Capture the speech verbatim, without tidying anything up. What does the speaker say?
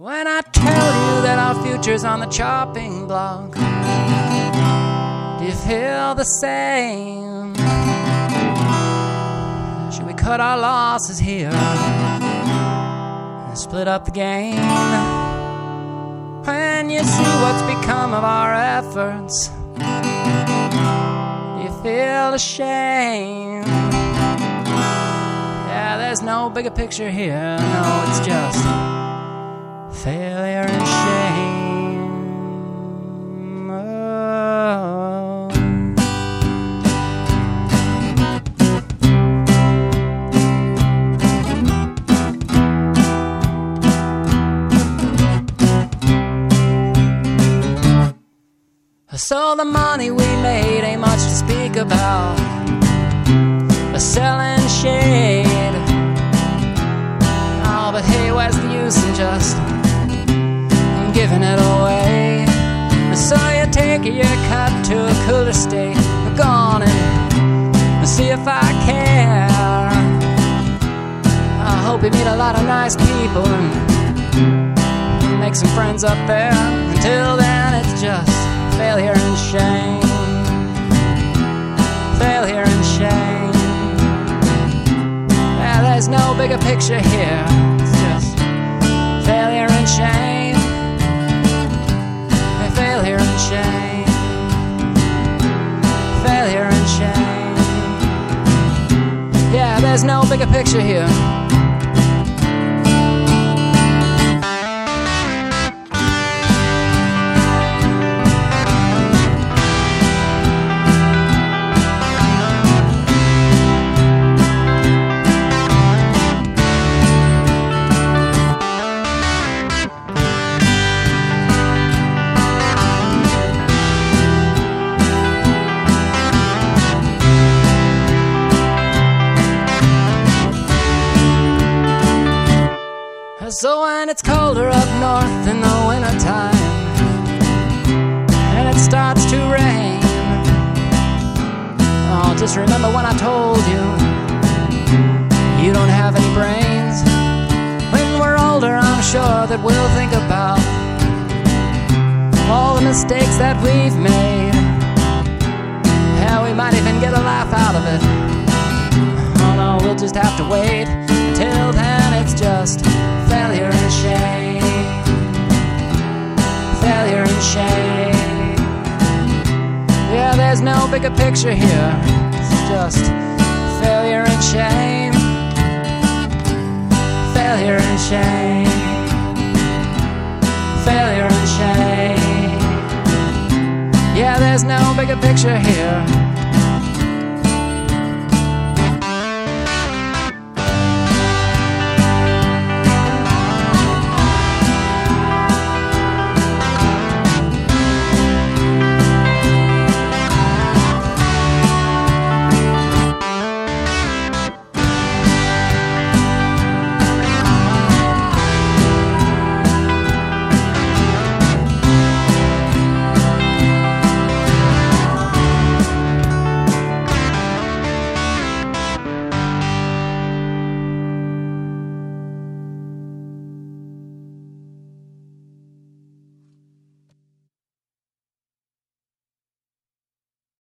When I tell you that our future's on the chopping block, do you feel the same? Should we cut our losses here and split up the gain? When you see what's become of our efforts, do you feel ashamed? Yeah, there's no bigger picture here. No, it's just failure and shame. Oh. So the money we made ain't much to speak about. A selling shade. Oh, but hey, where's the use in just giving it away? So you take your cut to a cooler state. We're gone and see if I care. I hope you meet a lot of nice people and make some friends up there. Until then, it's just failure and shame. Failure and shame. Yeah, there's no bigger picture here. It's just failure and shame. Failure and shame. Failure and shame. Yeah, there's no bigger picture here. So when it's colder up north in the wintertime and it starts to rain, oh, just remember when I told you you don't have any brains. When we're older, I'm sure that we'll think about all the mistakes that we've made. Yeah, we might even get a laugh out of it. Oh no, we'll just have to wait. Till then, it's just failure and shame. Failure and shame. Yeah, there's no bigger picture here. It's just failure and shame. Failure and shame. Failure and shame. Yeah, there's no bigger picture here.